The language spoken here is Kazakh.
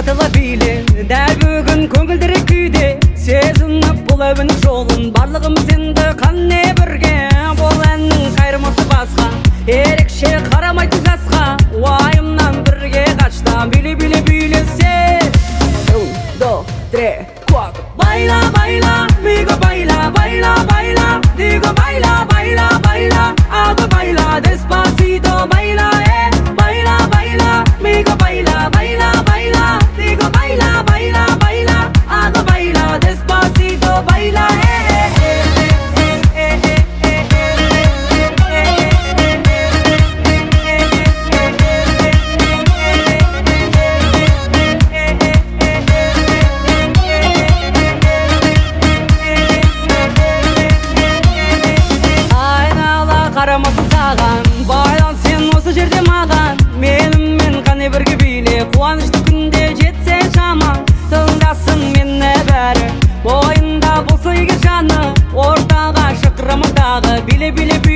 татыла биле, дәл бүгін көңілдірі күйде. Сезініп бұл әуін жолын, барлығымыз енді қанне бірге. Бұл әннің қайырмасы басқа, ерекше қарамайтын жасқа. Уайымнан бірге қашта, биле билесе. 1, 2, 3, 4. Baila, baila, amigo, baila, baila, baila. Digo baila, baila, baila, hago baila despacito, baila, baila, baila, amigo, baila, baila, baila. Digo baila, baila, baila, hago baila despacito, baila, қарамасын саған, байлан сен осы жерде маған. Менімен қане бірге биле, қуанышты күнде жетсе шамаң. Тыңдасын мені бәрі, бойында болса егер жаны, ортаға шықырамыздағы биле